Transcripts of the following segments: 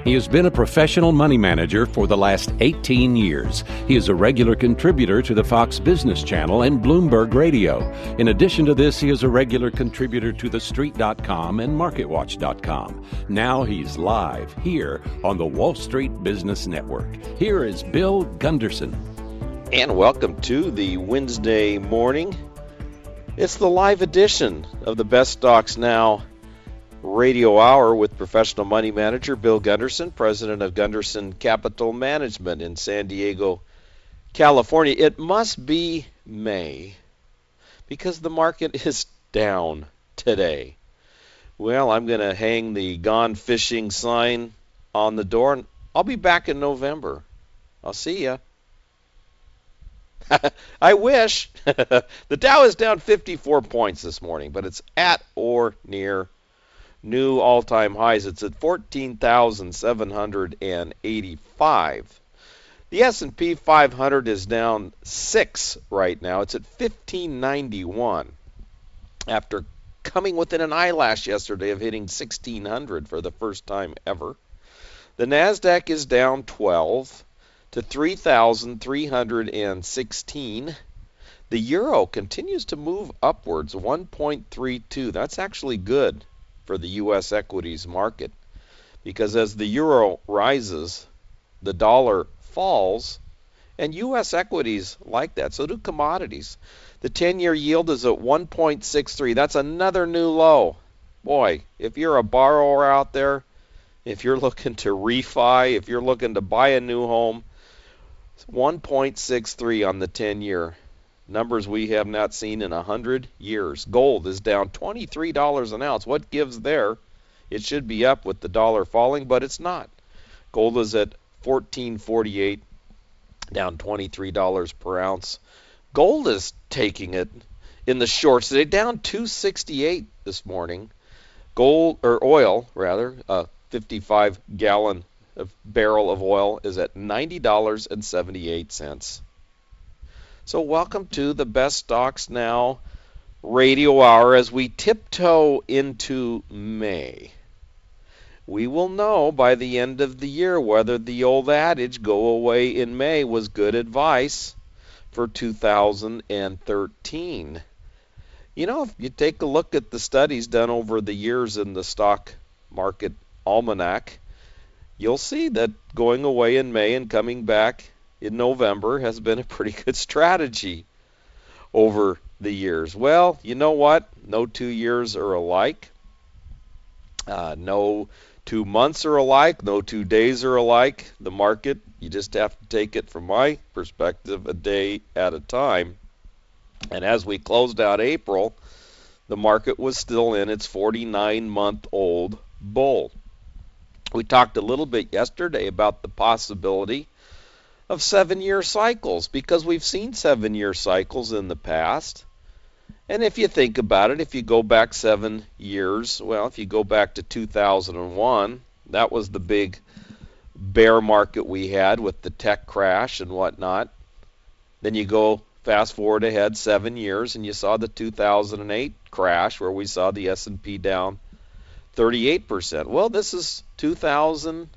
He has been a professional money manager for the last 18 years. He is a regular contributor to the Fox Business Channel and Bloomberg Radio. In addition to this, he is a regular contributor to TheStreet.com and MarketWatch.com. Now he's live here on the Wall Street Business Network. Here is Bill Gunderson. And welcome to the Wednesday morning. It's the live edition of the Best Stocks Now Radio Hour with professional money manager Bill Gunderson, president of Gunderson Capital Management in San Diego, California. It must be May because the market is down today. Well, I'm going to hang the gone fishing sign on the door, and I'll be back in November. I'll see ya. I wish. The Dow is down 54 points this morning, but it's at or near new all-time highs. It's at 14,785. The S&P 500 is down 6 right now. It's at 1591 after coming within an eyelash yesterday of hitting 1,600 for the first time ever. The NASDAQ is down 12 to 3,316. The euro continues to move upwards, 1.32. That's actually good for the U.S. equities market, because as the euro rises, the dollar falls, and U.S. equities like that. So do commodities. The 10-year yield is at 1.63. That's another new low. Boy, if you're a borrower out there, if you're looking to refi, if you're looking to buy a new home, 1.63 on the 10-year. Numbers we have not seen in 100 years. Gold is down $23 an ounce. What gives there? It should be up with the dollar falling, but it's not. Gold is at $14.48, down $23 per ounce. Gold is taking it in the shorts today, down $2.68 this morning. Oil, 55-gallon barrel of oil is at $90.78. So welcome to the Best Stocks Now Radio Hour as we tiptoe into May. We will know by the end of the year whether the old adage, go away in May, was good advice for 2013. You know, if you take a look at the studies done over the years in the Stock Market Almanac, you'll see that going away in May and coming back in November has been a pretty good strategy over the years. Well, you know what? No 2 years are alike. No 2 months are alike. No 2 days are alike. The market, you just have to take it from my perspective a day at a time. And as we closed out April, the market was still in its 49-month-old bull. We talked a little bit yesterday about the possibility of 7-year cycles, because we've seen 7-year cycles in the past. And if you think about it, if you go back 7 years, well, if you go back to 2001, that was the big bear market we had with the tech crash and whatnot. Then you go fast forward ahead 7 years, and you saw the 2008 crash where we saw the S&P down 38%. Well, this is 2013.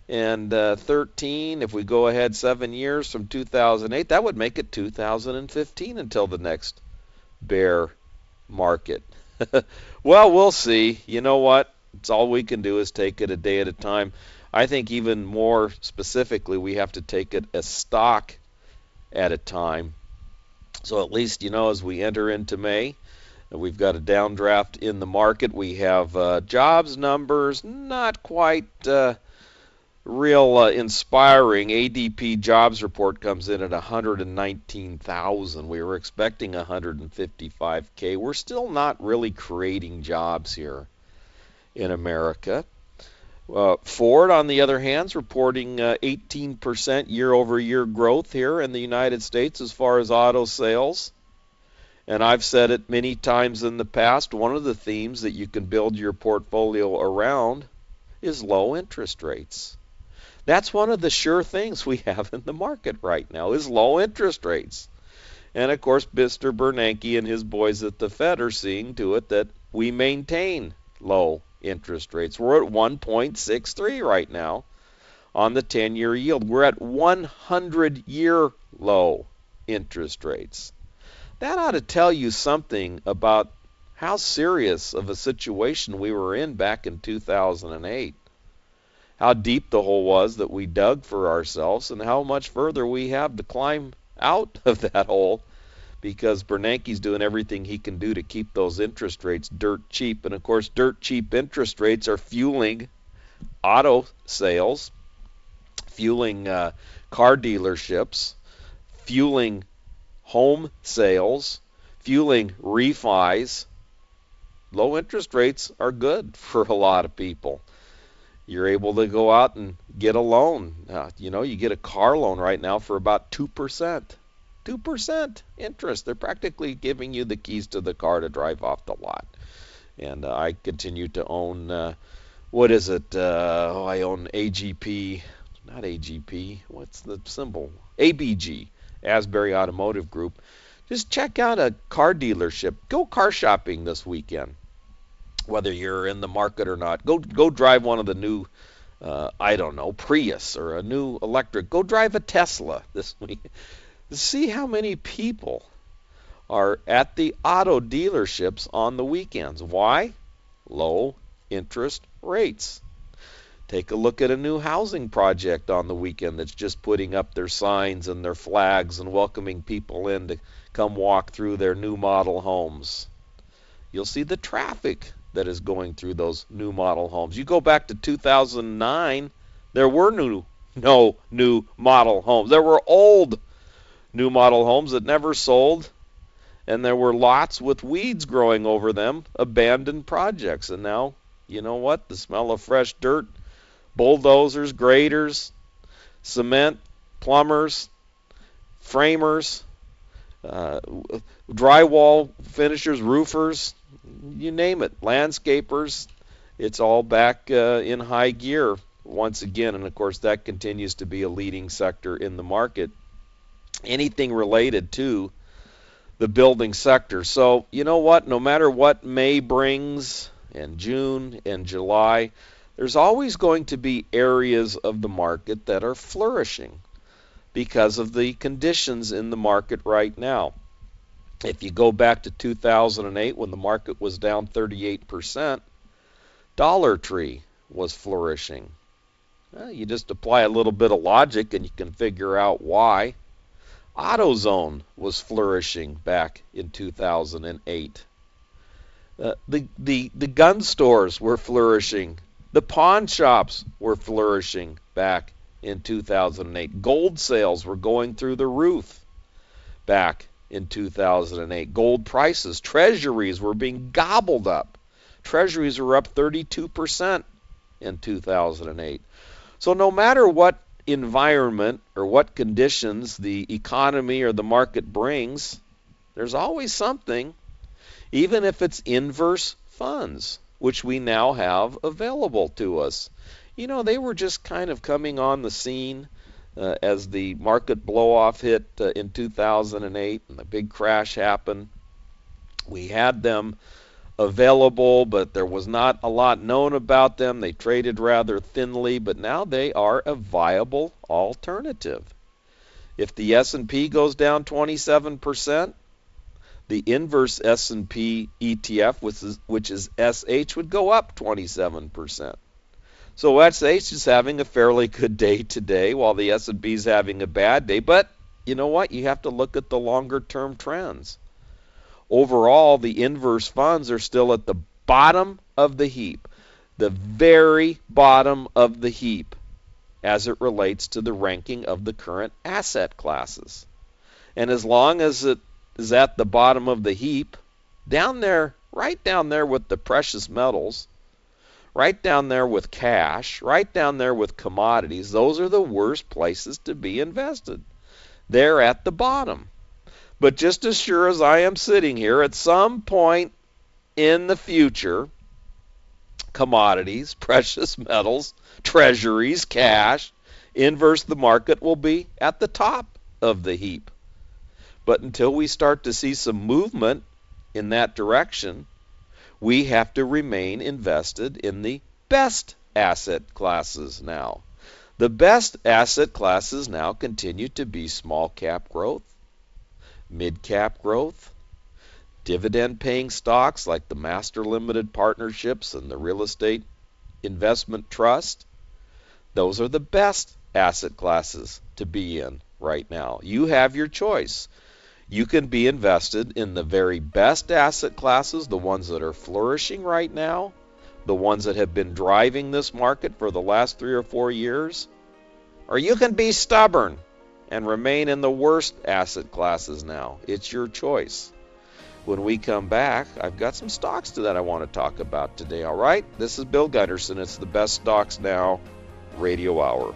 If we go ahead 7 years from 2008, that would make it 2015 until the next bear market. Well, we'll see. You know what? It's all we can do is take it a day at a time. I think even more specifically, we have to take it a stock at a time. So at least, you know, as we enter into May, we've got a downdraft in the market. We have jobs numbers, not quite real inspiring. ADP jobs report comes in at 119,000. We were expecting 155K. We're still not really creating jobs here in America. Ford, on the other hand, is reporting 18% year-over-year growth here in the United States as far as auto sales. And I've said it many times in the past, one of the themes that you can build your portfolio around is low interest rates. That's one of the sure things we have in the market right now is low interest rates. And, of course, Mr. Bernanke and his boys at the Fed are seeing to it that we maintain low interest rates. We're at 1.63 right now on the 10-year yield. We're at 100-year low interest rates. That ought to tell you something about how serious of a situation we were in back in 2008. How deep the hole was that we dug for ourselves, and how much further we have to climb out of that hole, because Bernanke's doing everything he can do to keep those interest rates dirt cheap. And of course, dirt cheap interest rates are fueling auto sales, fueling car dealerships, fueling home sales, fueling refis. Low interest rates are good for a lot of people. You're able to go out and get a loan. You get a car loan right now for about 2%. 2% interest. They're practically giving you the keys to the car to drive off the lot. And I continue to own, I own AGP, not AGP, what's the symbol? ABG, Asbury Automotive Group. Just check out a car dealership. Go car shopping this weekend, whether you're in the market or not. Go drive one of the new, Prius or a new electric. Go drive a Tesla this week. See how many people are at the auto dealerships on the weekends. Why? Low interest rates. Take a look at a new housing project on the weekend that's just putting up their signs and their flags and welcoming people in to come walk through their new model homes. You'll see the traffic that is going through those new model homes. You go back to 2009, there were no new model homes. There were old new model homes that never sold, and there were lots with weeds growing over them, abandoned projects. And now, you know what? The smell of fresh dirt, bulldozers, graders, cement, plumbers, framers, drywall finishers, roofers, you name it, landscapers. It's all back in high gear once again. And of course, that continues to be a leading sector in the market. Anything related to the building sector. So, you know what? No matter what May brings, and June and July, there's always going to be areas of the market that are flourishing because of the conditions in the market right now. If you go back to 2008 when the market was down 38%, Dollar Tree was flourishing. You just apply a little bit of logic and you can figure out why. AutoZone was flourishing back in 2008. The gun stores were flourishing. The pawn shops were flourishing back in 2008. Gold sales were going through the roof back in 2008. Gold prices, treasuries were being gobbled up. Treasuries were up 32% in 2008. So no matter what environment or what conditions the economy or the market brings, there's always something, even if it's inverse funds, which we now have available to us. You know, they were just kind of coming on the scene as the market blow-off hit in 2008 and the big crash happened. We had them available, but there was not a lot known about them. They traded rather thinly, but now they are a viable alternative. If the S&P goes down 27%, the inverse S&P ETF, which is SH, would go up 27%. So SH is having a fairly good day today, while the S&P is having a bad day. But you know what? You have to look at the longer-term trends. Overall, the inverse funds are still at the bottom of the heap, the very bottom of the heap, as it relates to the ranking of the current asset classes. And as long as it is at the bottom of the heap, down there, right down there with the precious metals, right down there with cash, right down there with commodities, those are the worst places to be invested. They're at the bottom. But just as sure as I am sitting here, at some point in the future, commodities, precious metals, treasuries, cash, inverse the market will be at the top of the heap. But until we start to see some movement in that direction, we have to remain invested in the best asset classes now. The best asset classes now continue to be small cap growth, mid cap growth, dividend paying stocks like the master limited partnerships and the real estate investment trust. Those are the best asset classes to be in right now. You have your choice. You can be invested in the very best asset classes, the ones that are flourishing right now, the ones that have been driving this market for the last 3 or 4 years, or you can be stubborn and remain in the worst asset classes now. It's your choice. When we come back, I've got some stocks that I want to talk about today, all right? This is Bill Gunderson. It's the Best Stocks Now Radio Hour.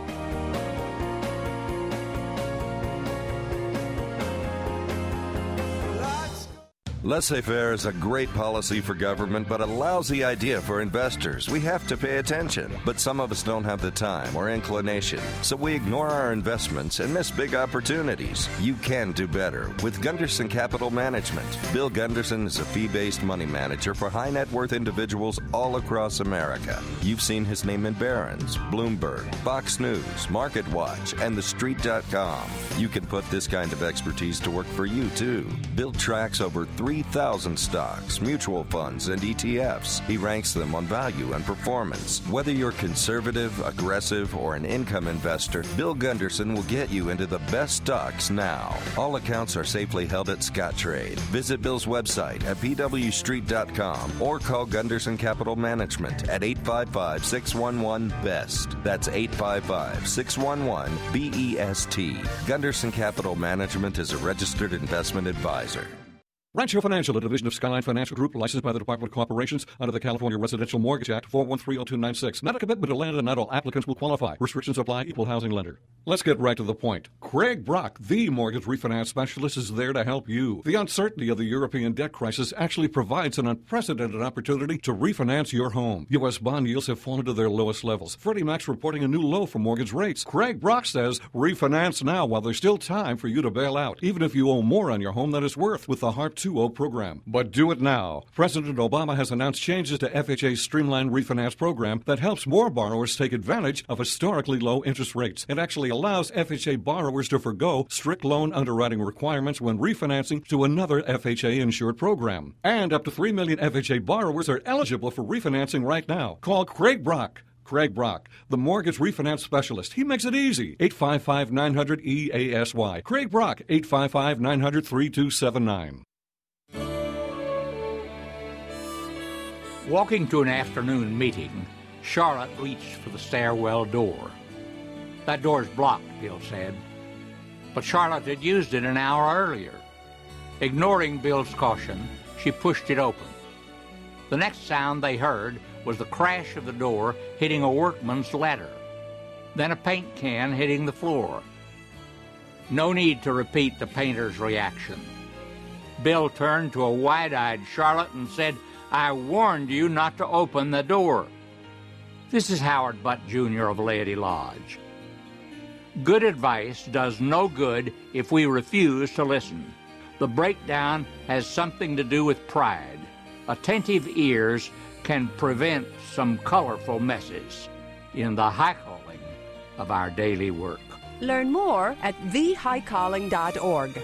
Laissez-faire is a great policy for government, but a lousy idea for investors. We have to pay attention, but some of us don't have the time or inclination, so we ignore our investments and miss big opportunities. You can do better with Gunderson Capital Management. Bill Gunderson is a fee-based money manager for high-net-worth individuals all across America. You've seen his name in Barron's, Bloomberg, Fox News, MarketWatch, and TheStreet.com. You can put this kind of expertise to work for you, too. Bill tracks over 3,000 stocks, mutual funds, and ETFs. He ranks them on value and performance. Whether you're conservative, aggressive, or an income investor, Bill Gunderson will get you into the best stocks now. All accounts are safely held at Scottrade. Visit Bill's website at pwstreet.com or call Gunderson Capital Management at 855-611-BEST. That's 855-611-BEST. Gunderson Capital Management is a registered investment advisor. Rancho Financial, a division of Skyline Financial Group, licensed by the Department of Corporations under the California Residential Mortgage Act, 4130296. Not a commitment to lend, and not all applicants will qualify. Restrictions apply. Equal housing lender. Let's get right to the point. Craig Brock, the mortgage refinance specialist, is there to help you. The uncertainty of the European debt crisis actually provides an unprecedented opportunity to refinance your home. U.S. bond yields have fallen to their lowest levels. Freddie Mac's reporting a new low for mortgage rates. Craig Brock says, refinance now while there's still time for you to bail out, even if you owe more on your home than it's worth with the HART 2.0 program. But do it now. President Obama has announced changes to FHA's streamlined refinance program that helps more borrowers take advantage of historically low interest rates. It actually allows FHA borrowers to forgo strict loan underwriting requirements when refinancing to another FHA-insured program. And up to 3 million FHA borrowers are eligible for refinancing right now. Call Craig Brock. Craig Brock, the mortgage refinance specialist. He makes it easy. 855-900-EASY. Craig Brock, 855-900-3279. Walking to an afternoon meeting, Charlotte reached for the stairwell door. That door's blocked, Bill said. But Charlotte had used it an hour earlier. Ignoring Bill's caution, she pushed it open. The next sound they heard was the crash of the door hitting a workman's ladder, then a paint can hitting the floor. No need to repeat the painter's reaction. Bill turned to a wide-eyed Charlotte and said, "I warned you not to open the door." This is Howard Butt, Jr. of Laity Lodge. Good advice does no good if we refuse to listen. The breakdown has something to do with pride. Attentive ears can prevent some colorful messes in the high calling of our daily work. Learn more at thehighcalling.org.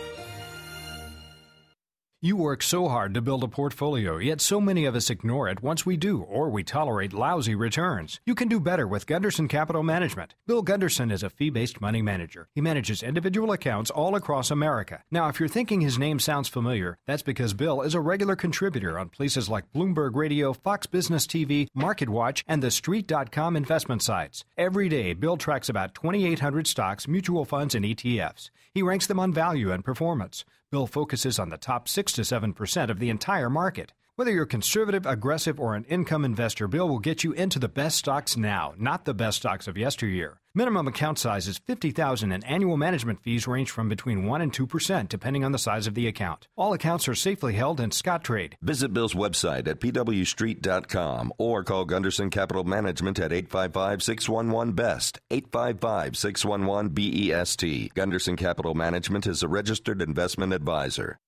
You work so hard to build a portfolio, yet so many of us ignore it once we do, or we tolerate lousy returns. You can do better with Gunderson Capital Management. Bill Gunderson is a fee-based money manager. He manages individual accounts all across America. Now, if you're thinking his name sounds familiar, that's because Bill is a regular contributor on places like Bloomberg Radio, Fox Business TV, MarketWatch, and TheStreet.com investment sites. Every day, Bill tracks about 2,800 stocks, mutual funds, and ETFs. He ranks them on value and performance. Bill focuses on the top 6 to 7% of the entire market. Whether you're conservative, aggressive, or an income investor, Bill will get you into the best stocks now, not the best stocks of yesteryear. Minimum account size is $50,000 and annual management fees range from between 1% and 2% depending on the size of the account. All accounts are safely held in Scottrade. Visit Bill's website at pwstreet.com or call Gunderson Capital Management at 855-611-BEST, 855-611-BEST. Gunderson Capital Management is a registered investment advisor.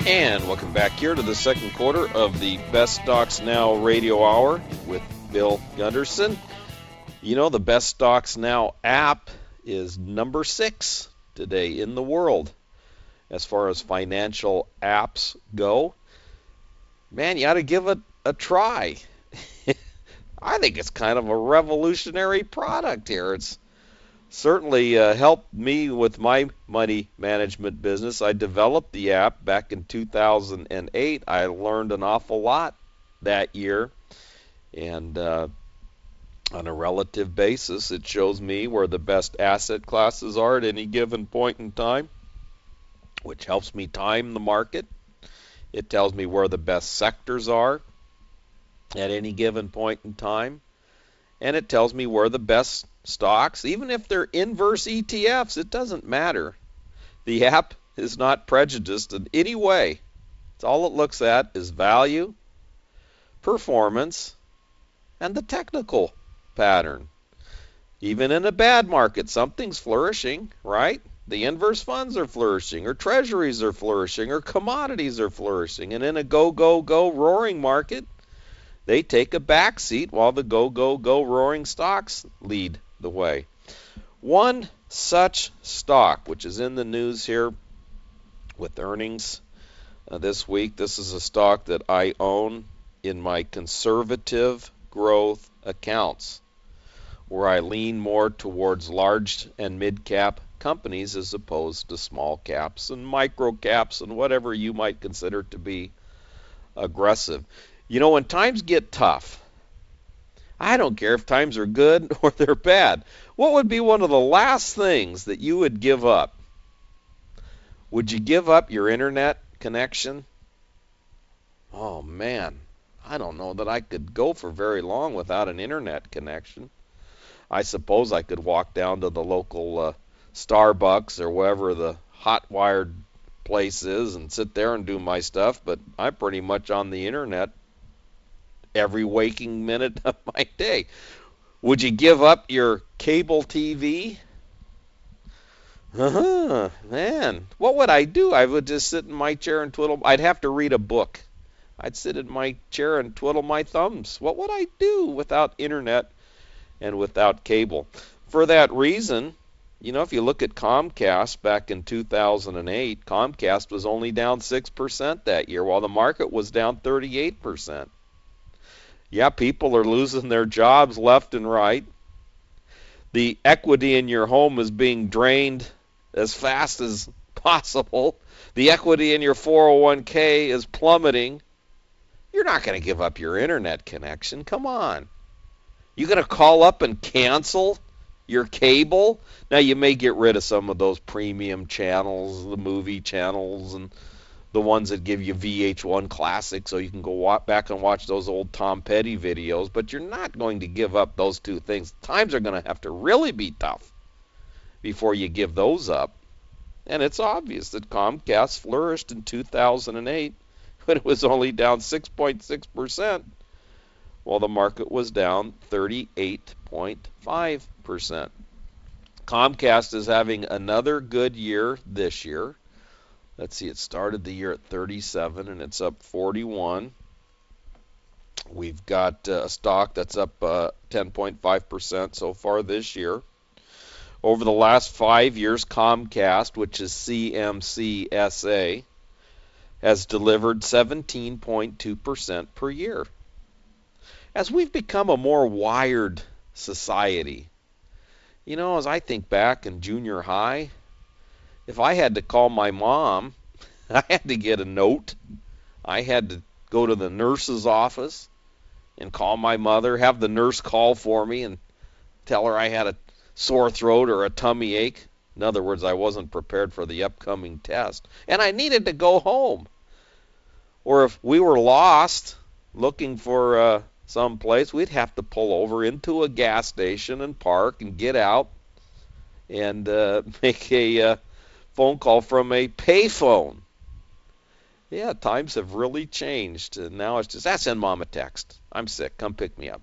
And welcome back here to the second quarter of the Best Stocks Now Radio Hour with Bill Gunderson. You know, the Best Stocks Now app is number 6 today in the world as far as financial apps go. Man, you ought to give it a try. I think it's kind of a revolutionary product here. It's certainly helped me with my money management business. I developed the app back in 2008. I learned an awful lot that year. And on a relative basis, it shows me where the best asset classes are at any given point in time, which helps me time the market. It tells me where the best sectors are at any given point in time. And it tells me where the best stocks, even if they're inverse ETFs, it doesn't matter. The app is not prejudiced in any way. It's all it looks at is value, performance, and the technical pattern. Even in a bad market, something's flourishing, right? The inverse funds are flourishing, or treasuries are flourishing, or commodities are flourishing. And in a go, go, go roaring market, they take a back seat while the go, go, go roaring stocks lead the way. One such stock, which is in the news here with earnings this week, this is a stock that I own in my conservative growth accounts, where I lean more towards large and mid-cap companies as opposed to small caps and micro caps and whatever you might consider to be aggressive. You know, when times get tough, I don't care if times are good or they're bad, what would be one of the last things that you would give up? Would you give up your internet connection? Oh man, I don't know that I could go for very long without an internet connection. I suppose I could walk down to the local Starbucks or wherever the hot wired place is and sit there and do my stuff, but I'm pretty much on the internet every waking minute of my day. Would you give up your cable TV? Man, what would I do? I would just sit in my chair and twiddle. I'd have to read a book. I'd sit in my chair and twiddle my thumbs. What would I do without internet and without cable? For that reason, you know, if you look at Comcast back in 2008, Comcast was only down 6% that year, while the market was down 38%. Yeah, people are losing their jobs left and right. The equity in your home is being drained as fast as possible. The equity in your 401k is plummeting. You're not going to give up your internet connection. Come on. You're going to call up and cancel your cable? Now, you may get rid of some of those premium channels, the movie channels, and the ones that give you VH1 Classic, so you can go back and watch those old Tom Petty videos, but you're not going to give up those two things. Times are going to have to really be tough before you give those up. And it's obvious that Comcast flourished in 2008, but it was only down 6.6%, while the market was down 38.5%. Comcast is having another good year this year. Let's see, it started the year at 37 and it's up 41. We've got a stock that's up 10.5% so far this year. Over the last 5 years, Comcast, which is CMCSA, has delivered 17.2% per year. As we've become a more wired society, you know, as I think back in junior high, if I had to call my mom, I had to get a note. I had to go to the nurse's office and call my mother, have the nurse call for me and tell her I had a sore throat or a tummy ache. In other words, I wasn't prepared for the upcoming test. And I needed to go home. Or if we were lost looking for some place, we'd have to pull over into a gas station and park and get out and make a phone call from a payphone. Yeah, times have really changed. And now it's just, send mom a text. I'm sick. Come pick me up.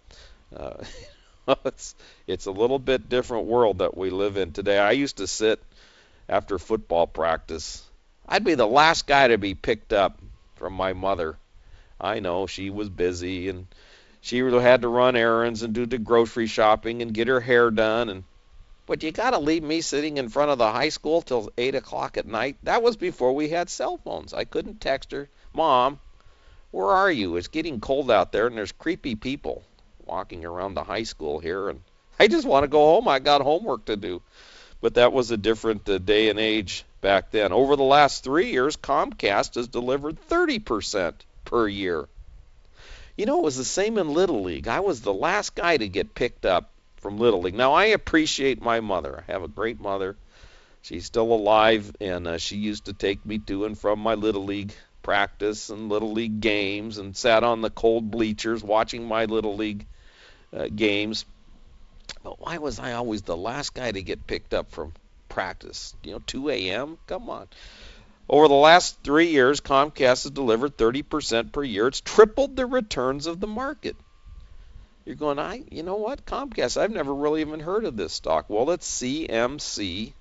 It's a little bit different world that we live in today. I used to sit after football practice. I'd be the last guy to be picked up from my mother. I know she was busy, and she had to run errands and do the grocery shopping and get her hair done. But you got to leave me sitting in front of the high school till 8 o'clock at night? That was before we had cell phones. I couldn't text her, Mom, where are you? It's getting cold out there, and there's creepy people walking around the high school here, and I just want to go home. I got homework to do. But that was a different day and age back then. Over the last 3 years, Comcast has delivered 30% per year. You know, it was the same in Little League. I was the last guy to get picked up from Little League. Now, I appreciate my mother. I have a great mother. She's still alive, and she used to take me to and from my Little League practice and Little League games, and sat on the cold bleachers watching my Little League games. But why was I always the last guy to get picked up from practice? 2 a.m.? Come on. Over the last 3 years, Comcast has delivered 30% per year. It's tripled the returns of the market. You're going, you know what? Comcast, I've never really even heard of this stock. Well, it's CMCSA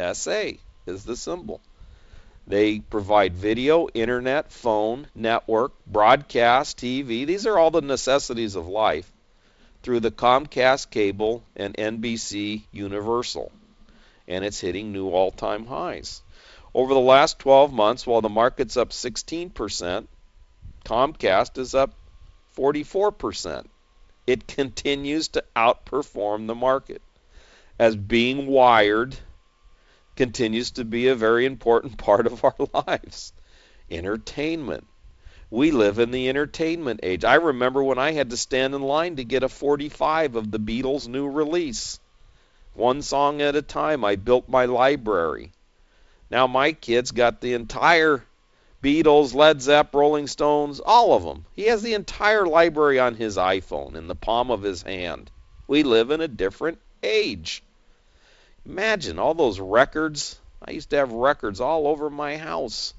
is the symbol. They provide video, internet, phone, network, broadcast, TV. These are all the necessities of life through the Comcast cable and NBC Universal. And it's hitting new all-time highs. Over the last 12 months, while the market's up 16%, Comcast is up 44%. It continues to outperform the market, as being wired continues to be a very important part of our lives. Entertainment. We live in the entertainment age. I remember when I had to stand in line to get a 45 of the Beatles' new release. One song at a time, I built my library. Now my kid's got the entire Beatles, Led Zeppelin, Rolling Stones, all of them. He has the entire library on his iPhone in the palm of his hand. We live in a different age. Imagine all those records. I used to have records all over my house.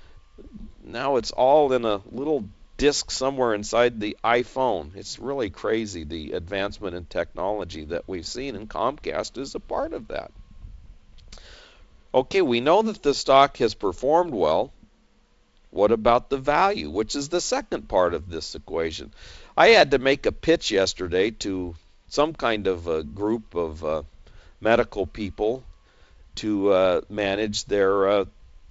Now it's all in a little disc somewhere inside the iPhone. It's really crazy, the advancement in technology that we've seen, and Comcast is a part of that. Okay, we know that the stock has performed well. What about the value, which is the second part of this equation? I had to make a pitch yesterday to some kind of a group of medical people to manage their,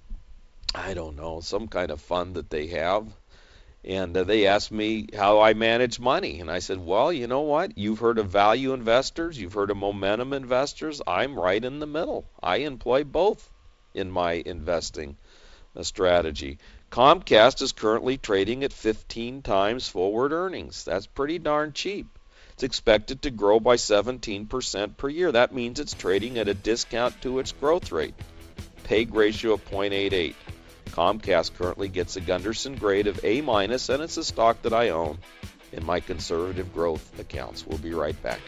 some kind of fund that they have. And they asked me how I manage money. And I said, well, you know what? You've heard of value investors. You've heard of momentum investors. I'm right in the middle. I employ both in my investing strategy. Comcast is currently trading at 15 times forward earnings. That's pretty darn cheap. It's expected to grow by 17% per year. That means it's trading at a discount to its growth rate. PEG ratio of 0.88. Comcast currently gets a Gunderson grade of A-, and it's a stock that I own in my conservative growth accounts. We'll be right back.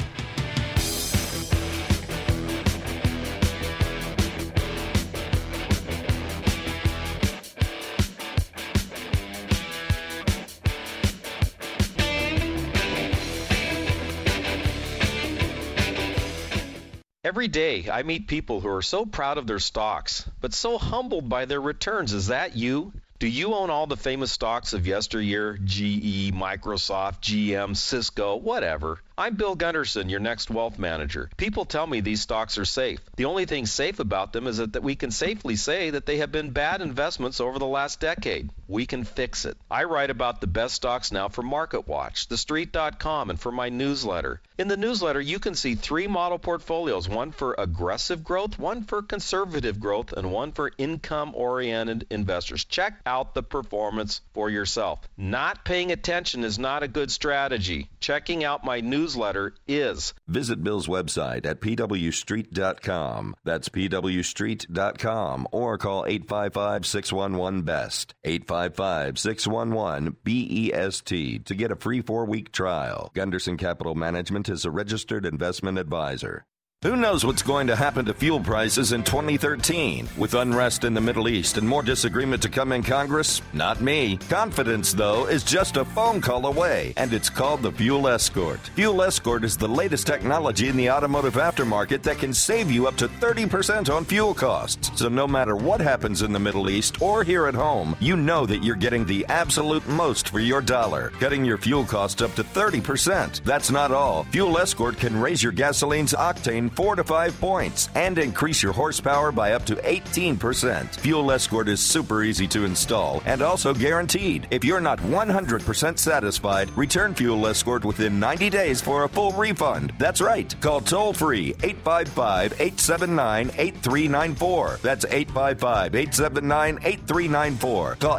Every day, I meet people who are so proud of their stocks, but so humbled by their returns. Is that you? Do you own all the famous stocks of yesteryear? GE, Microsoft, GM, Cisco, whatever. I'm Bill Gunderson, your next wealth manager. People tell me these stocks are safe. The only thing safe about them is that we can safely say that they have been bad investments over the last decade. We can fix it. I write about the best stocks now for MarketWatch, TheStreet.com, and for my newsletter. In the newsletter, you can see 3 model portfolios, one for aggressive growth, one for conservative growth, and one for income-oriented investors. Check out the performance for yourself. Not paying attention is not a good strategy. Checking out my newsletter is. Visit Bill's website at pwstreet.com. That's pwstreet.com, or call 855-611-BEST. 855-611-BEST to get a free 4-week trial. Gunderson Capital Management is a registered investment advisor. Who knows what's going to happen to fuel prices in 2013? With unrest in the Middle East and more disagreement to come in Congress? Not me. Confidence, though, is just a phone call away, and it's called the Fuel Escort. Fuel Escort is the latest technology in the automotive aftermarket that can save you up to 30% on fuel costs. So no matter what happens in the Middle East or here at home, you know that you're getting the absolute most for your dollar, cutting your fuel costs up to 30%. That's not all. Fuel Escort can raise your gasoline's octane 4 to 5 points and increase your horsepower by up to 18%. Fuel Escort is super easy to install and also guaranteed. If you're not 100% satisfied, return Fuel Escort within 90 days for a full refund. That's right. Call toll-free 855-879-8394. That's 855-879-8394. Call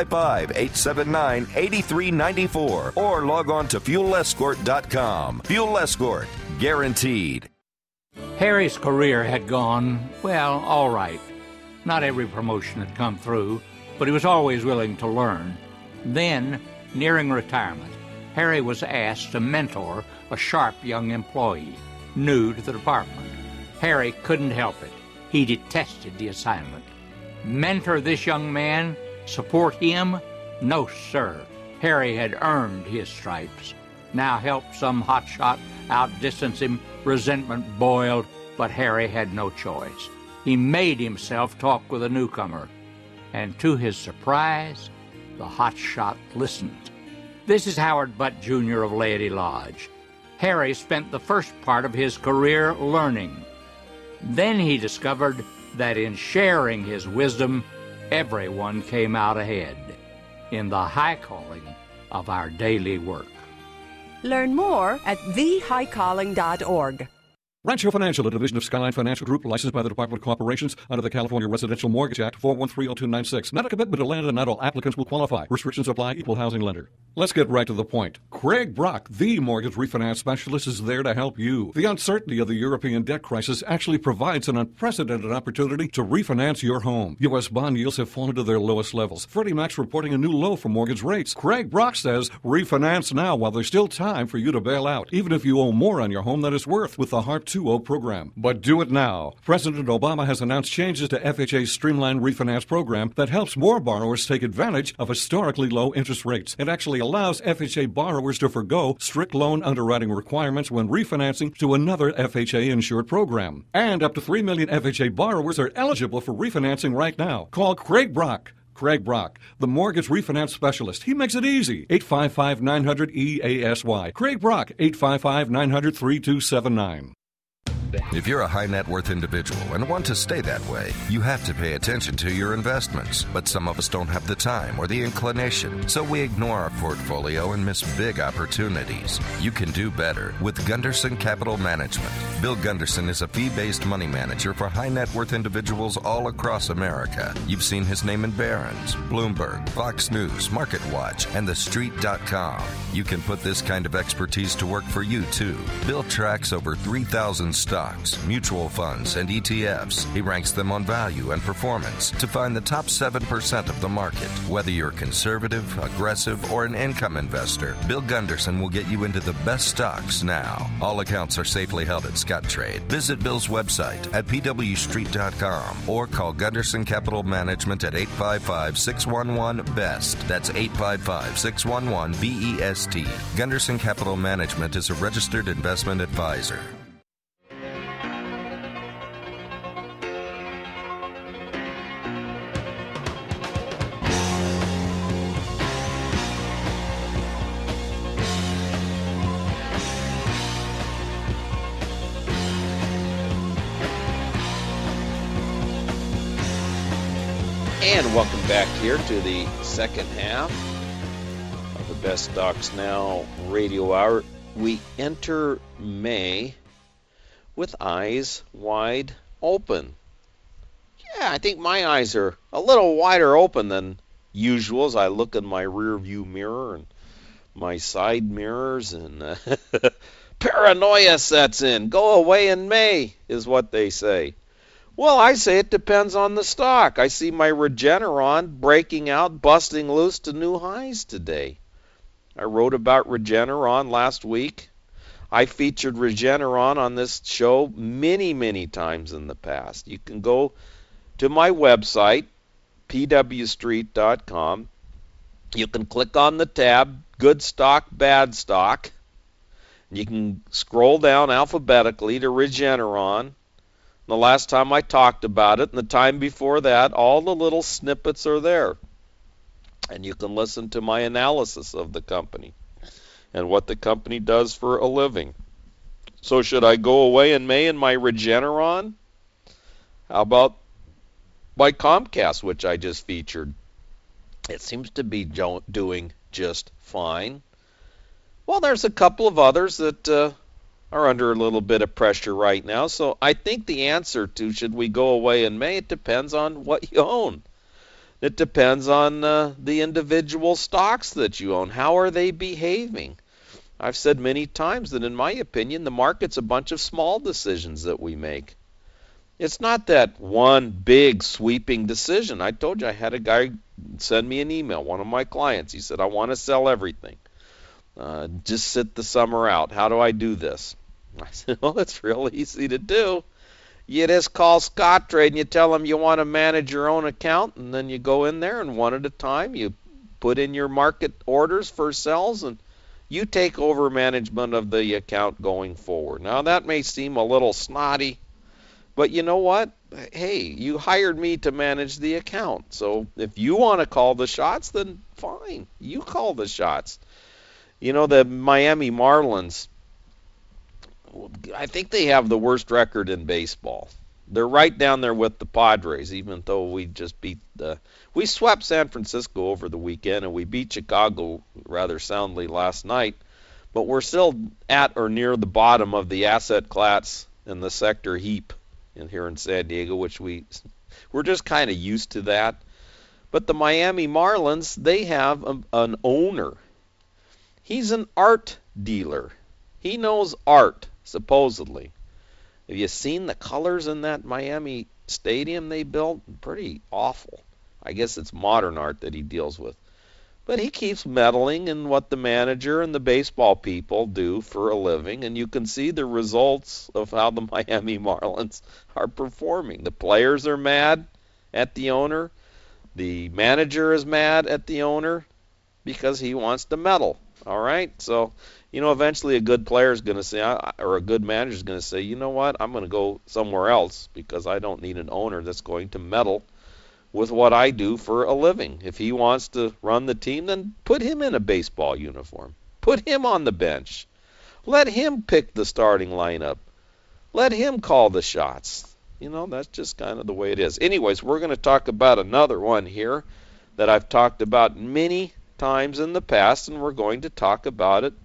855-879-8394 or log on to fuelescort.com. Fuel Escort. Guaranteed. Harry's career had gone, well, all right. Not every promotion had come through, but he was always willing to learn. Then, nearing retirement, Harry was asked to mentor a sharp young employee, new to the department. Harry couldn't help it. He detested the assignment. Mentor this young man? Support him? No, sir. Harry had earned his stripes. Now help some hotshot outdistance him, resentment boiled, but Harry had no choice. He made himself talk with a newcomer, and to his surprise, the hotshot listened. This is Howard Butt, Jr. of Laity Lodge. Harry spent the first part of his career learning. Then he discovered that in sharing his wisdom, everyone came out ahead in the high calling of our daily work. Learn more at thehighcalling.org. Rancho Financial, a division of Skyline Financial Group, licensed by the Department of Corporations under the California Residential Mortgage Act, 4130296. Not a commitment to land, and not all applicants will qualify. Restrictions apply. Equal housing lender. Let's get right to the point. Craig Brock, the mortgage refinance specialist, is there to help you. The uncertainty of the European debt crisis actually provides an unprecedented opportunity to refinance your home. U.S. bond yields have fallen to their lowest levels. Freddie Mac's reporting a new low for mortgage rates. Craig Brock says refinance now while there's still time for you to bail out, even if you owe more on your home than it's worth, with the HART 2.0 program. But do it now. President Obama has announced changes to FHA's streamlined refinance program that helps more borrowers take advantage of historically low interest rates. It actually allows FHA borrowers to forgo strict loan underwriting requirements when refinancing to another FHA-insured program. And up to 3 million FHA borrowers are eligible for refinancing right now. Call Craig Brock. Craig Brock, the mortgage refinance specialist. He makes it easy. 855-900-EASY. Craig Brock, 855-900-3279. If you're a high net worth individual and want to stay that way, you have to pay attention to your investments. But some of us don't have the time or the inclination, so we ignore our portfolio and miss big opportunities. You can do better with Gunderson Capital Management. Bill Gunderson is a fee-based money manager for high net worth individuals all across America. You've seen his name in Barron's, Bloomberg, Fox News, MarketWatch, and TheStreet.com. You can put this kind of expertise to work for you, too. Bill tracks over 3,000 stocks, mutual funds, and ETFs. He ranks them on value and performance to find the top 7% of the market. Whether you're conservative, aggressive, or an income investor, Bill Gunderson will get you into the best stocks now. All accounts are safely held at Scottrade. Visit Bill's website at pwstreet.com or call Gunderson Capital Management at 855-611-BEST. That's 855-611-BEST. Gunderson Capital Management is a registered investment advisor. And welcome back here to the second half of the Best Stocks Now radio hour. We enter May with eyes wide open. Yeah, I think my eyes are a little wider open than usual as I look in my rear view mirror and my side mirrors, and paranoia sets in. Go away in May is what they say. Well, I say it depends on the stock. I see my Regeneron breaking out, busting loose to new highs today. I wrote about Regeneron last week. I featured Regeneron on this show many, many times in the past. You can go to my website, pwstreet.com. You can click on the tab, Good Stock, Bad Stock. You can scroll down alphabetically to Regeneron. The last time I talked about it and the time before that, all the little snippets are there. And you can listen to my analysis of the company and what the company does for a living. So should I go away in May in my Regeneron? How about my Comcast, which I just featured? It seems to be doing just fine. Well, there's a couple of others that are under a little bit of pressure right now. So I think the answer to should we go away in May, it depends on what you own. It depends on the individual stocks that you own. How are they behaving? I've said many times that in my opinion, the market's a bunch of small decisions that we make. It's not that one big sweeping decision. I told you I had a guy send me an email, one of my clients. He said, I want to sell everything. Just sit the summer out. How do I do this? I said, well, it's real easy to do. You just call Scottrade and you tell them you want to manage your own account, and then you go in there and one at a time you put in your market orders for sells, and you take over management of the account going forward. Now, that may seem a little snotty, but you know what? Hey, you hired me to manage the account. So if you want to call the shots, then fine. You call the shots. You know, the Miami Marlins, I think they have the worst record in baseball. They're right down there with the Padres, even though we just we swept San Francisco over the weekend, and we beat Chicago rather soundly last night. But we're still at or near the bottom of the asset class and the sector heap here in San Diego, which we're just kind of used to that. But the Miami Marlins, they have an owner. He's an art dealer. He knows art, supposedly. Have you seen the colors in that Miami stadium they built? Pretty awful. I guess it's modern art that he deals with. But he keeps meddling in what the manager and the baseball people do for a living, and you can see the results of how the Miami Marlins are performing. The players are mad at the owner. The manager is mad at the owner because he wants to meddle. All right? So, you know, eventually a good player is going to say, or a good manager is going to say, you know what, I'm going to go somewhere else because I don't need an owner that's going to meddle with what I do for a living. If he wants to run the team, then put him in a baseball uniform. Put him on the bench. Let him pick the starting lineup. Let him call the shots. You know, that's just kind of the way it is. Anyways, we're going to talk about another one here that I've talked about many times in the past, and we're going to talk about it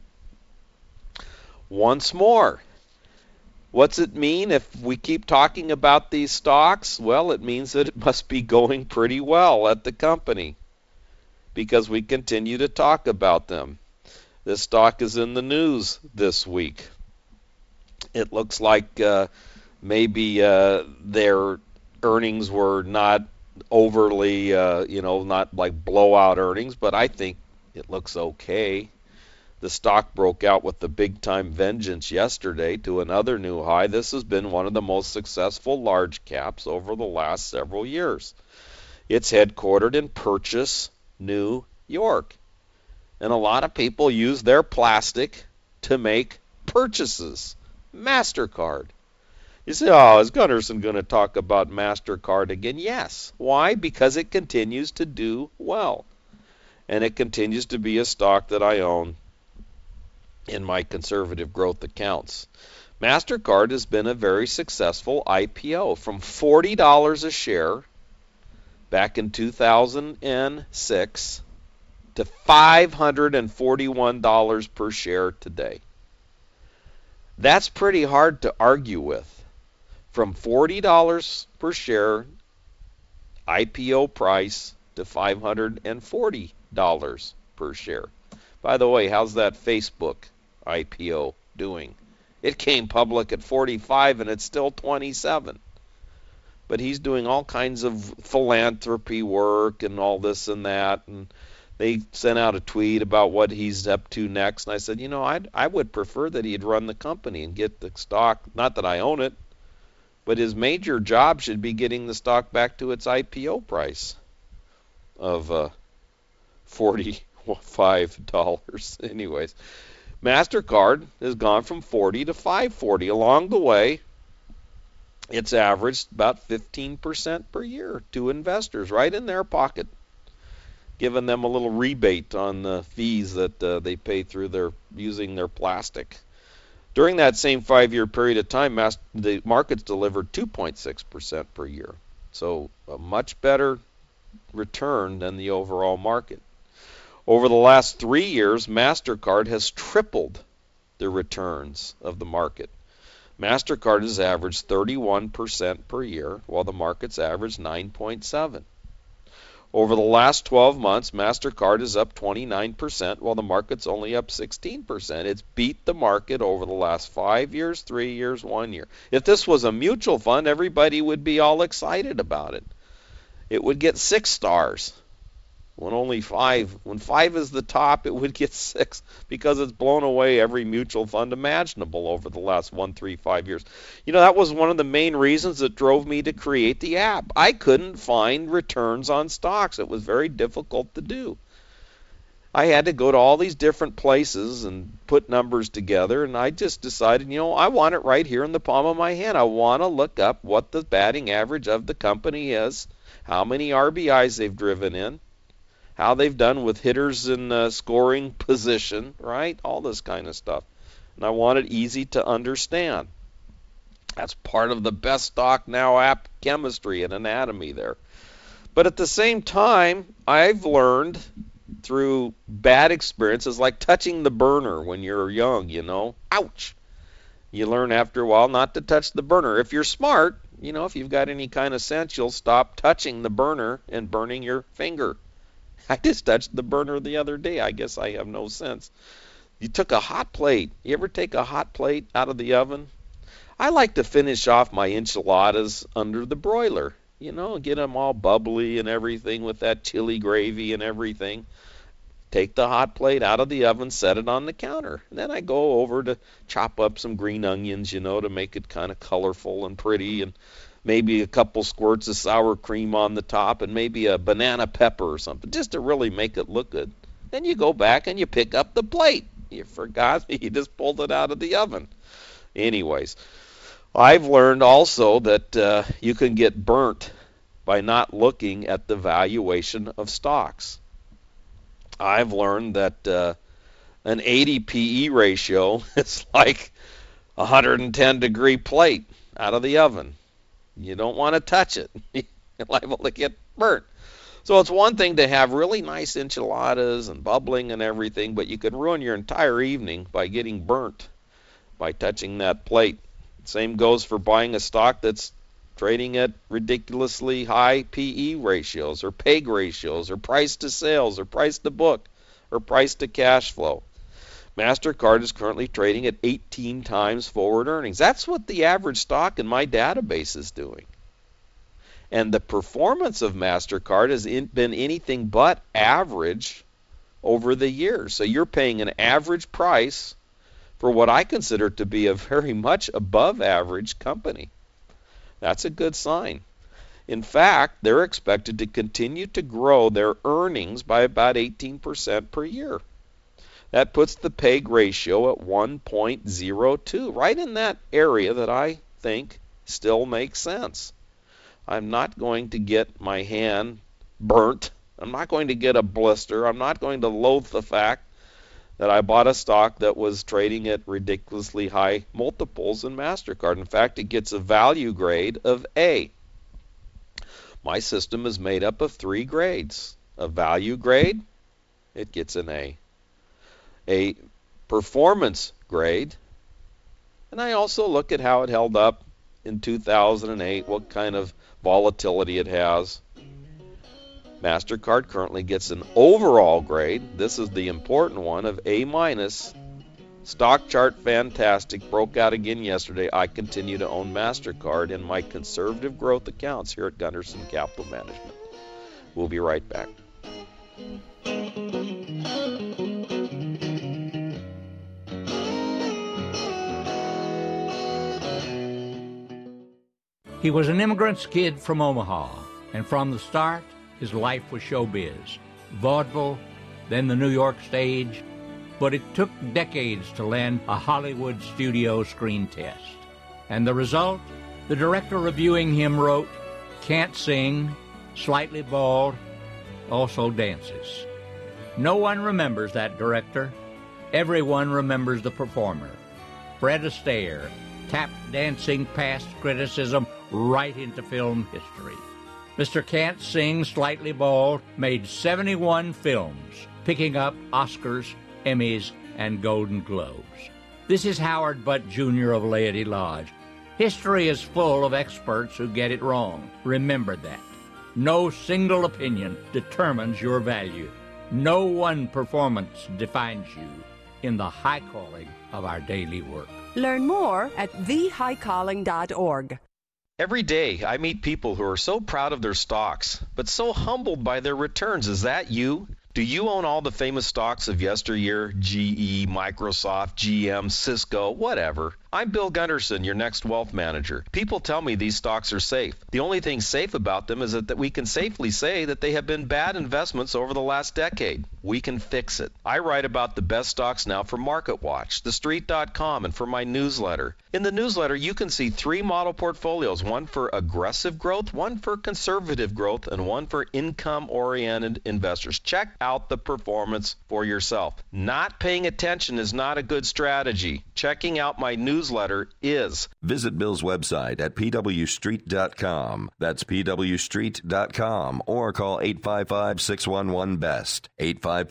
once more. What's it mean if we keep talking about these stocks? Well, it means that it must be going pretty well at the company because we continue to talk about them. This stock is in the news this week. It looks like maybe their earnings were not overly, not like blowout earnings, but I think it looks okay. The stock broke out with the big-time vengeance yesterday to another new high. This has been one of the most successful large caps over the last several years. It's headquartered in Purchase, New York. And a lot of people use their plastic to make purchases. MasterCard. You say, oh, is Gunderson going to talk about MasterCard again? Yes. Why? Because it continues to do well. And it continues to be a stock that I own in my conservative growth accounts. MasterCard has been a very successful IPO from $40 a share back in 2006 to $541 per share today. That's pretty hard to argue with. From $40 per share IPO price to $540 per share. By the way, how's that Facebook IPO doing? It came public at 45 and it's still 27. But he's doing all kinds of philanthropy work and all this and that, and they sent out a tweet about what he's up to next, and I said, I would prefer that he'd run the company and get the stock, not that I own it, but his major job should be getting the stock back to its IPO price of $45. Anyways, MasterCard has gone from 40 to 540. Along the way, it's averaged about 15% per year to investors, right in their pocket, giving them a little rebate on the fees that they pay through their using their plastic. During that same 5-year period of time, the markets delivered 2.6% per year, so a much better return than the overall market. Over the last 3 years, MasterCard has tripled the returns of the market. MasterCard has averaged 31% per year, while the market's averaged 9.7%. Over the last 12 months, MasterCard is up 29%, while the market's only up 16%. It's beat the market over the last 5 years, 3 years, 1 year. If this was a mutual fund, everybody would be all excited about it. It would get 6 stars. When 5 is the top, it would get 6 because it's blown away every mutual fund imaginable over the last 1, 3, 5 years. That was one of the main reasons that drove me to create the app. I couldn't find returns on stocks. It was very difficult to do. I had to go to all these different places and put numbers together, and I just decided, I want it right here in the palm of my hand. I want to look up what the batting average of the company is, how many RBIs they've driven in, how they've done with hitters in scoring position, right? All this kind of stuff. And I want it easy to understand. That's part of the Best Stock Now app chemistry and anatomy there. But at the same time, I've learned through bad experiences, like touching the burner when you're young, Ouch! You learn after a while not to touch the burner. If you're smart, if you've got any kind of sense, you'll stop touching the burner and burning your finger. I just touched the burner the other day. I guess I have no sense. You took a hot plate. You ever take a hot plate out of the oven? I like to finish off my enchiladas under the broiler, get them all bubbly and everything with that chili gravy and everything. Take the hot plate out of the oven, set it on the counter. And then I go over to chop up some green onions, to make it kind of colorful and pretty, and maybe a couple squirts of sour cream on the top, and maybe a banana pepper or something, just to really make it look good. Then you go back and you pick up the plate. You forgot you just pulled it out of the oven. Anyways, I've learned also that you can get burnt by not looking at the valuation of stocks. I've learned that an 80 PE ratio is like a 110-degree plate out of the oven. You don't want to touch it. You're liable to get burnt. So it's one thing to have really nice enchiladas and bubbling and everything, but you could ruin your entire evening by getting burnt by touching that plate. Same goes for buying a stock that's trading at ridiculously high PE ratios or PEG ratios or price to sales or price to book or price to cash flow. MasterCard is currently trading at 18 times forward earnings. That's what the average stock in my database is doing. And the performance of MasterCard has been anything but average over the years. So you're paying an average price for what I consider to be a very much above average company. That's a good sign. In fact, they're expected to continue to grow their earnings by about 18% per year. That puts the PEG ratio at 1.02, right in that area that I think still makes sense. I'm not going to get my hand burnt. I'm not going to get a blister. I'm not going to loathe the fact that I bought a stock that was trading at ridiculously high multiples in MasterCard. In fact, it gets a value grade of A. My system is made up of 3 grades. A value grade, it gets an A. A performance grade, and I also look at how it held up in 2008, what kind of volatility it has. MasterCard currently gets an overall grade. This is the important one of A-. Stock chart fantastic, broke out again yesterday. I continue to own MasterCard in my conservative growth accounts here at Gunderson Capital Management. We'll be right back. He was an immigrant's kid from Omaha, and from the start, his life was showbiz. Vaudeville, then the New York stage, but it took decades to land a Hollywood studio screen test. And the result? The director reviewing him wrote, "Can't sing, slightly bald, also dances." No one remembers that director. Everyone remembers the performer. Fred Astaire, tap dancing past criticism right into film history. Mr. Can't Sing, Slightly Bald made 71 films, picking up Oscars, Emmys, and Golden Globes. This is Howard Butt Jr. of Laity Lodge. History is full of experts who get it wrong. Remember that. No single opinion determines your value. No one performance defines you in the high calling of our daily work. Learn more at thehighcalling.org. Every day I meet people who are so proud of their stocks, but so humbled by their returns. Is that you? Do you own all the famous stocks of yesteryear? GE, Microsoft, GM, Cisco, whatever. I'm Bill Gunderson, your next wealth manager. People tell me these stocks are safe. The only thing safe about them is that we can safely say that they have been bad investments over the last decade. We can fix it. I write about the best stocks now for MarketWatch, TheStreet.com, and for my newsletter. In the newsletter, you can see 3 model portfolios, one for aggressive growth, one for conservative growth, and one for income-oriented investors. Check out the performance for yourself. Not paying attention is not a good strategy. Checking out my newsletter is. Visit Bill's website at pwstreet.com. That's pwstreet.com, or call 855-611-BEST.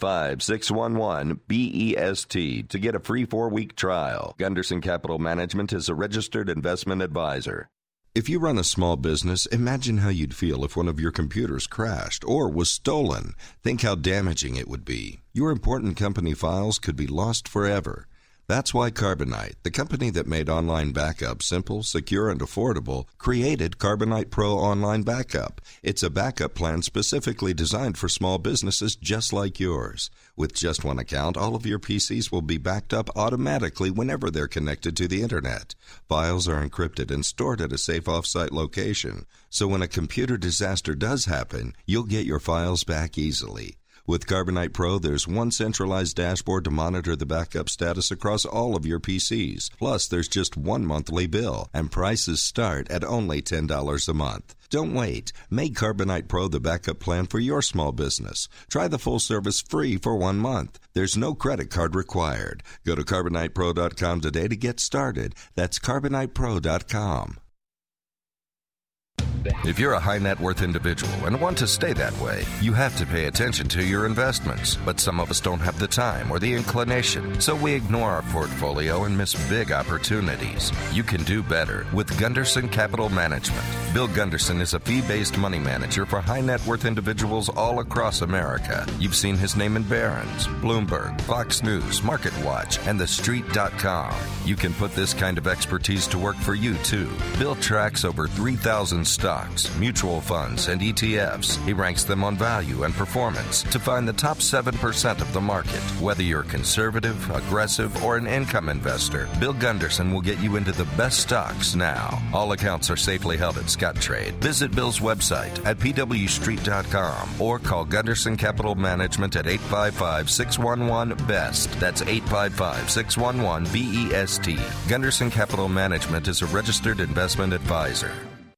855-611-BEST to get a free 4-week trial. Gunderson Capital Management is a registered investment advisor. If you run a small business, imagine how you'd feel if one of your computers crashed or was stolen. Think how damaging it would be. Your important company files could be lost forever. That's why Carbonite, the company that made online backup simple, secure, and affordable, created Carbonite Pro Online Backup. It's a backup plan specifically designed for small businesses just like yours. With just one account, all of your PCs will be backed up automatically whenever they're connected to the Internet. Files are encrypted and stored at a safe off-site location, so when a computer disaster does happen, you'll get your files back easily. With Carbonite Pro, there's one centralized dashboard to monitor the backup status across all of your PCs. Plus, there's just one monthly bill, and prices start at only $10 a month. Don't wait. Make Carbonite Pro the backup plan for your small business. Try the full service free for 1 month. There's no credit card required. Go to CarbonitePro.com today to get started. That's CarbonitePro.com. If you're a high net worth individual and want to stay that way, you have to pay attention to your investments. But some of us don't have the time or the inclination, so we ignore our portfolio and miss big opportunities. You can do better with Gunderson Capital Management. Bill Gunderson is a fee-based money manager for high net worth individuals all across America. You've seen his name in Barron's, Bloomberg, Fox News, MarketWatch, and TheStreet.com. You can put this kind of expertise to work for you, too. Bill tracks over 3,000 stocks, mutual funds, and ETFs. He ranks them on value and performance to find the top 7% of the market. Whether you're conservative, aggressive, or an income investor, Bill Gunderson will get you into the best stocks now. All accounts are safely held at Scottrade. Visit Bill's website at pwstreet.com or call Gunderson Capital Management at 855-611-BEST. That's 855-611-BEST. Gunderson Capital Management is a registered investment advisor.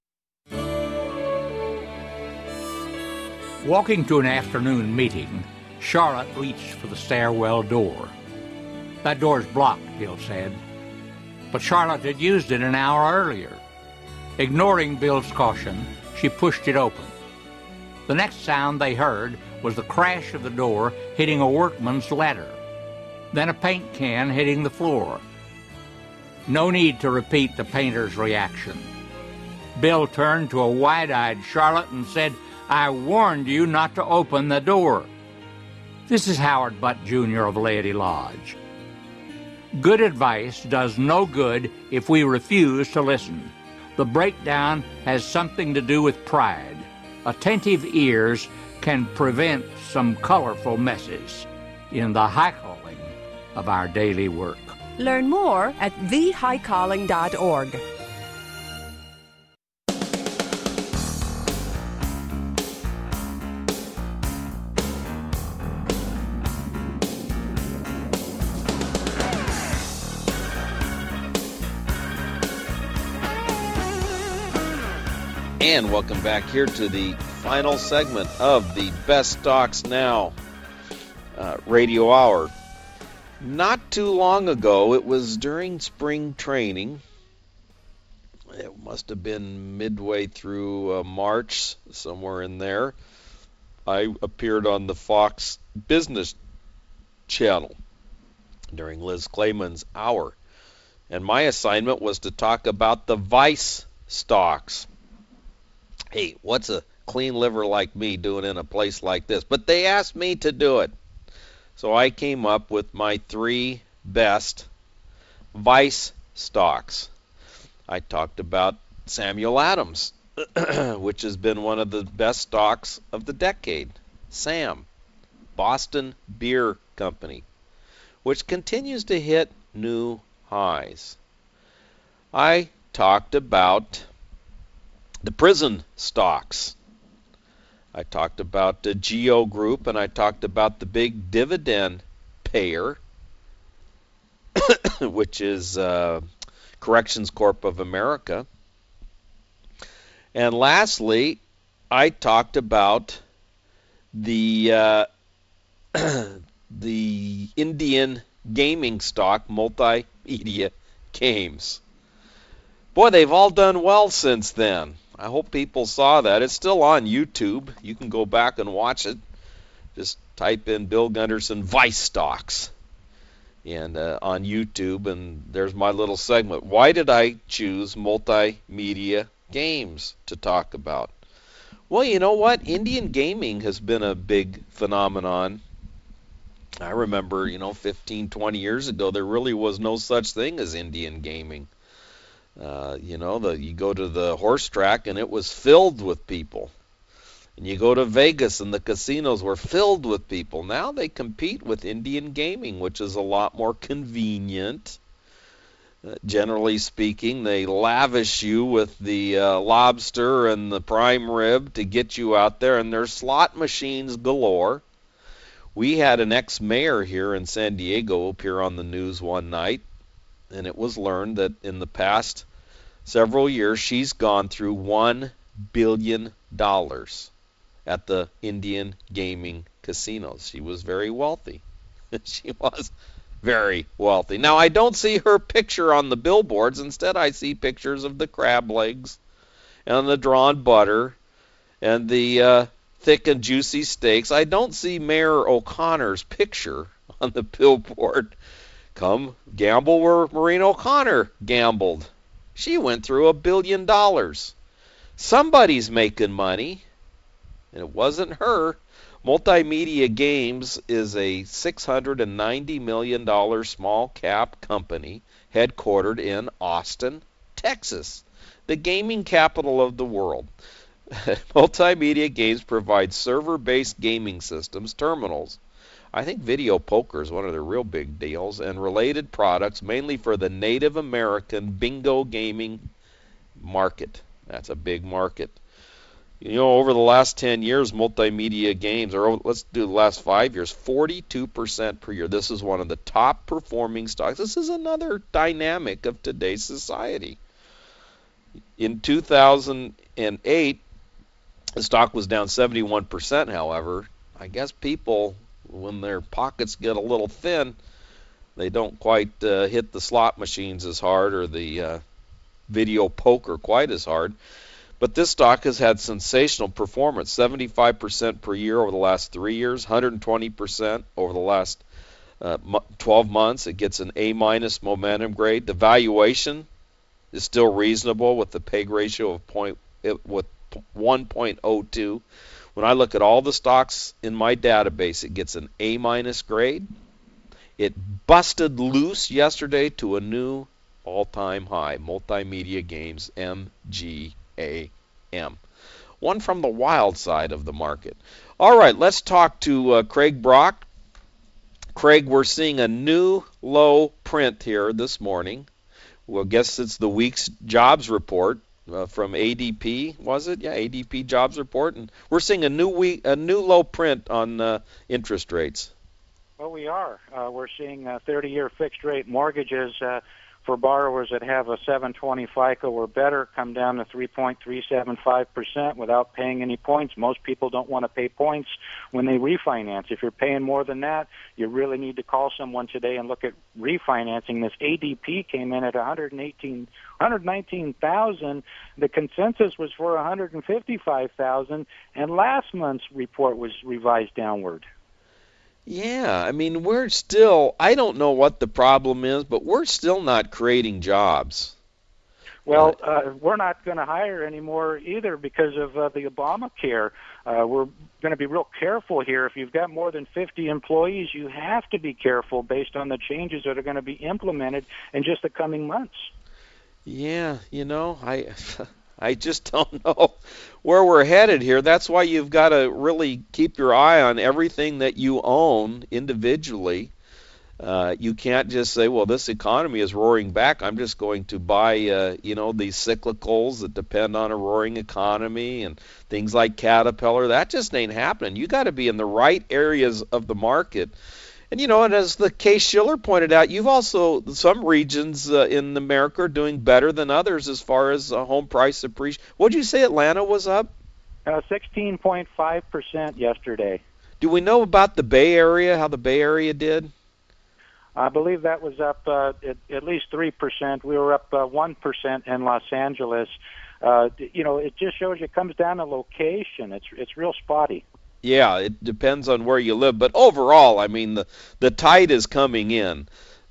Walking to an afternoon meeting, Charlotte reached for the stairwell door. That door's blocked, Bill said. But Charlotte had used it an hour earlier. Ignoring Bill's caution, she pushed it open. The next sound they heard was the crash of the door hitting a workman's ladder, then a paint can hitting the floor. No need to repeat the painter's reaction. Bill turned to a wide-eyed Charlotte and said, "I warned you not to open the door." This is Howard Butt Jr. of Laity Lodge. Good advice does no good if we refuse to listen. The breakdown has something to do with pride. Attentive ears can prevent some colorful messes in the high calling of our daily work. Learn more at thehighcalling.org. And welcome back here to the final segment of the Best Stocks Now radio hour. Not too long ago, it was during spring training. It must have been midway through March, somewhere in there. I appeared on the Fox Business Channel during Liz Clayman's hour. And my assignment was to talk about the Vice stocks. Hey, what's a clean liver like me doing in a place like this? But they asked me to do it. So I came up with my 3 best Vice stocks. I talked about Samuel Adams, which has been one of the best stocks of the decade. SAM, Boston Beer Company, which continues to hit new highs. I talked about the prison stocks. I talked about the Geo Group, and I talked about the big dividend payer, which is Corrections Corp of America. And lastly, I talked about the the Indian gaming stock, Multimedia Games. Boy, they've all done well since then. I hope people saw that. It's still on YouTube. You can go back and watch it. Just type in Bill Gunderson Vice Stocks and on YouTube, and there's my little segment. Why did I choose Multimedia Games to talk about? Well, you know what? Indian gaming has been a big phenomenon. I remember, 15, 20 years ago, there really was no such thing as Indian gaming. You go to the horse track and it was filled with people. And you go to Vegas and the casinos were filled with people. Now they compete with Indian gaming, which is a lot more convenient. Generally speaking, they lavish you with the lobster and the prime rib to get you out there, and there's slot machines galore. We had an ex-mayor here in San Diego appear on the news one night, and it was learned that in the past several years she's gone through $1 billion at the Indian gaming casinos. She was very wealthy. She was very wealthy. Now, I don't see her picture on the billboards. Instead, I see pictures of the crab legs and the drawn butter and the thick and juicy steaks. I don't see Mayor O'Connor's picture on the billboard. Come gamble where Maureen O'Connor gambled. She went through $1 billion. Somebody's making money, and it wasn't her. Multimedia Games is a $690 million small cap company headquartered in Austin, Texas, the gaming capital of the world. Multimedia Games provides server-based gaming systems, terminals. I think video poker is one of their real big deals, and related products mainly for the Native American bingo gaming market. That's a big market. Over the last 10 years, Multimedia Games, or let's do the last 5 years, 42% per year. This is one of the top performing stocks. This is another dynamic of today's society. In 2008, the stock was down 71%, however. I guess people, when their pockets get a little thin, they don't quite hit the slot machines as hard or the video poker quite as hard. But this stock has had sensational performance, 75% per year over the last 3 years, 120% over the last 12 months. It gets an A- momentum grade. The valuation is still reasonable with the PEG ratio of 1.02. When I look at all the stocks in my database, it gets an A- grade. It busted loose yesterday to a new all-time high, Multimedia Games, MGAM. One from the wild side of the market. All right, let's talk to Craig Brock. Craig, we're seeing a new low print here this morning. Well, I guess it's the week's jobs report from ADP, was it? Yeah, ADP jobs report, and we're seeing a new low print on interest rates. Well, we are. We're seeing 30-year fixed rate mortgages for for borrowers that have a 720 FICO or better come down to 3.375% without paying any points. Most people don't want to pay points when they refinance. If you're paying more than that, you really need to call someone today and look at refinancing. This ADP came in at 119,000. The consensus was for 155,000, and last month's report was revised downward. Yeah, I mean, I don't know what the problem is, but we're still not creating jobs. Well, we're not going to hire anymore either because of the Obamacare. We're going to be real careful here. If you've got more than 50 employees, you have to be careful based on the changes that are going to be implemented in just the coming months. Yeah, I just don't know where we're headed here. That's why you've got to really keep your eye on everything that you own individually. You can't just say, well, this economy is roaring back. I'm just going to buy, these cyclicals that depend on a roaring economy and things like Caterpillar. That just ain't happening. You got to be in the right areas of the market. And, and as the Case Shiller pointed out, you've also, some regions in America are doing better than others as far as home price appreciation. What did you say Atlanta was up? 16.5% yesterday. Do we know about the Bay Area, how the Bay Area did? I believe that was up at least 3%. We were up 1% in Los Angeles. It just shows you it comes down to location. It's real spotty. Yeah, it depends on where you live, but overall, I mean, the tide is coming in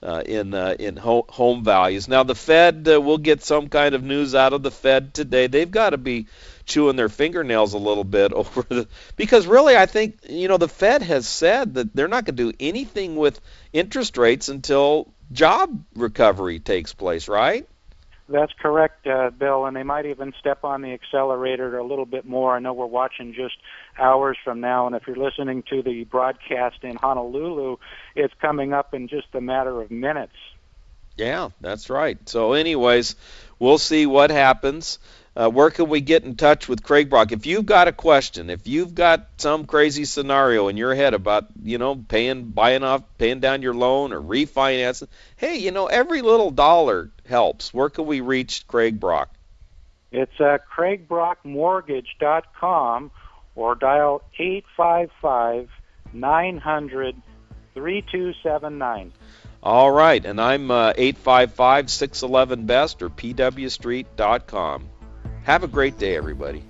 home values. Now, the Fed, we'll get some kind of news out of the Fed today. They've got to be chewing their fingernails a little bit because really, I think the Fed has said that they're not going to do anything with interest rates until job recovery takes place, right? That's correct, Bill, and they might even step on the accelerator a little bit more. I know we're watching just hours from now, and if you're listening to the broadcast in Honolulu, it's coming up in just a matter of minutes. Yeah, that's right. So anyways, we'll see what happens. Where can we get in touch with Craig Brock? If you've got a question, if you've got some crazy scenario in your head about, paying down your loan or refinancing, hey, every little dollar helps. Where can we reach Craig Brock? It's CraigBrockMortgage.com or dial 855-900-3279. All right, and I'm 855-611-BEST or pwstreet.com. Have a great day, everybody.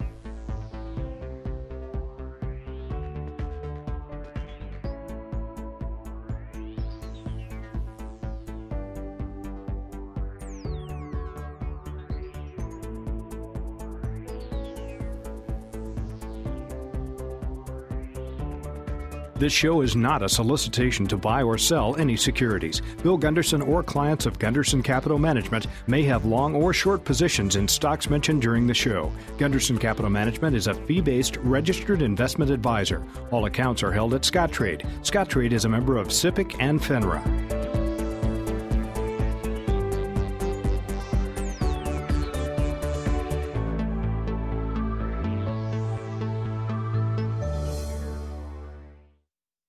This show is not a solicitation to buy or sell any securities. Bill Gunderson or clients of Gunderson Capital Management may have long or short positions in stocks mentioned during the show. Gunderson Capital Management is a fee-based registered investment advisor. All accounts are held at Scottrade. Scottrade is a member of SIPC and FINRA.